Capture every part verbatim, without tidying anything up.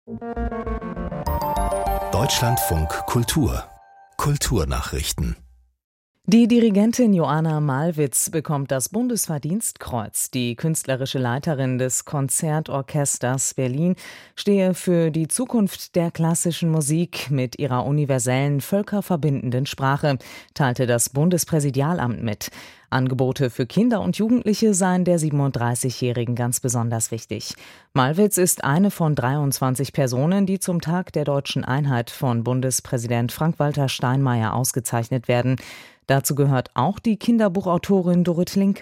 Deutschlandfunk Kultur Kulturnachrichten. Die Dirigentin Joanna Malwitz bekommt das Bundesverdienstkreuz. Die künstlerische Leiterin des Konzertorchesters Berlin stehe für die Zukunft der klassischen Musik mit ihrer universellen, völkerverbindenden Sprache, teilte das Bundespräsidialamt mit. Angebote für Kinder und Jugendliche seien der siebenunddreißigjährigen ganz besonders wichtig. Malwitz ist eine von dreiundzwanzig Personen, die zum Tag der deutschen Einheit von Bundespräsident Frank-Walter Steinmeier ausgezeichnet werden. Dazu gehört auch die Kinderbuchautorin Dorit Linke.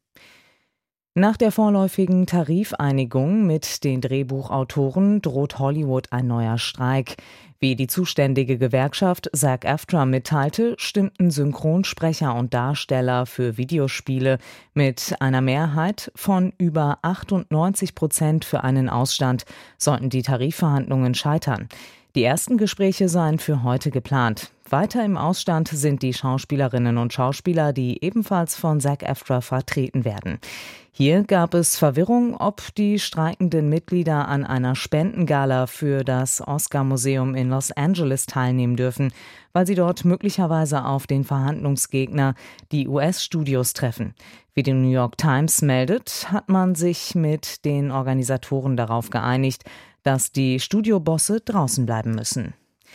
Nach der vorläufigen Tarifeinigung mit den Drehbuchautoren droht Hollywood ein neuer Streik. Wie die zuständige Gewerkschaft SAG-AFTRA mitteilte, stimmten Synchronsprecher und Darsteller für Videospiele mit einer Mehrheit von über achtundneunzig Prozent für einen Ausstand, sollten die Tarifverhandlungen scheitern. Die ersten Gespräche seien für heute geplant. Weiter im Ausstand sind die Schauspielerinnen und Schauspieler, die ebenfalls von SAG-AFTRA vertreten werden. Hier gab es Verwirrung, ob die streikenden Mitglieder an einer Spendengala für das Oscar-Museum in Los Angeles teilnehmen dürfen, weil sie dort möglicherweise auf den Verhandlungsgegner, die U S-Studios, treffen. Wie die New York Times meldet, hat man sich mit den Organisatoren darauf geeinigt, dass die Studiobosse draußen bleiben müssen.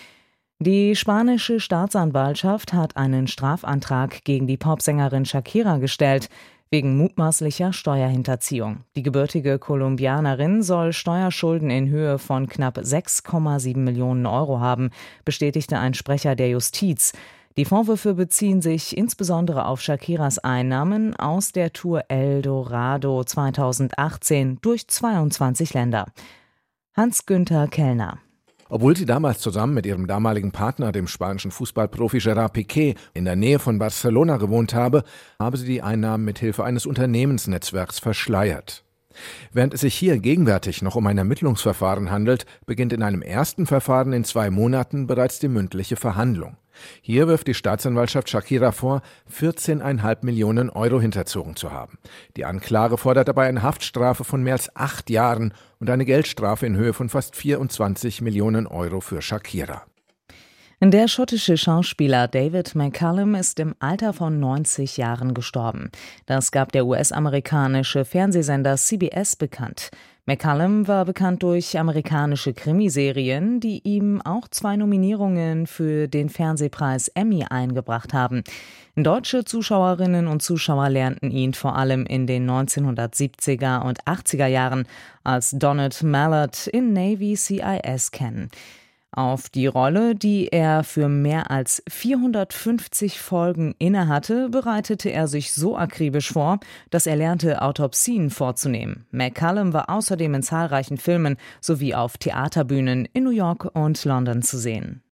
Die spanische Staatsanwaltschaft hat einen Strafantrag gegen die Popsängerin Shakira gestellt, wegen mutmaßlicher Steuerhinterziehung. Die gebürtige Kolumbianerin soll Steuerschulden in Höhe von knapp sechs Komma sieben Millionen Euro haben, bestätigte ein Sprecher der Justiz. Die Vorwürfe beziehen sich insbesondere auf Shakiras Einnahmen aus der Tour El Dorado zweitausendachtzehn durch zweiundzwanzig Länder. Hans-Günther Kellner. Obwohl sie damals zusammen mit ihrem damaligen Partner, dem spanischen Fußballprofi Gerard Piqué, in der Nähe von Barcelona gewohnt habe, habe sie die Einnahmen mit Hilfe eines Unternehmensnetzwerks verschleiert. Während es sich hier gegenwärtig noch um ein Ermittlungsverfahren handelt, beginnt in einem ersten Verfahren in zwei Monaten bereits die mündliche Verhandlung. Hier wirft die Staatsanwaltschaft Shakira vor, vierzehn Komma fünf Millionen Euro hinterzogen zu haben. Die Anklage fordert dabei eine Haftstrafe von mehr als acht Jahren und eine Geldstrafe in Höhe von fast vierundzwanzig Millionen Euro für Shakira. Der schottische Schauspieler David McCallum ist im Alter von neunzig Jahren gestorben. Das gab der U S-amerikanische Fernsehsender C B S bekannt. McCallum war bekannt durch amerikanische Krimiserien, die ihm auch zwei Nominierungen für den Fernsehpreis Emmy eingebracht haben. Deutsche Zuschauerinnen und Zuschauer lernten ihn vor allem in den neunzehnhundertsiebziger und achtziger Jahren als Donald Mallard in Navy C I S kennen. Auf die Rolle, die er für mehr als vierhundertfünfzig Folgen innehatte, bereitete er sich so akribisch vor, dass er lernte, Autopsien vorzunehmen. McCallum war außerdem in zahlreichen Filmen sowie auf Theaterbühnen in New York und London zu sehen.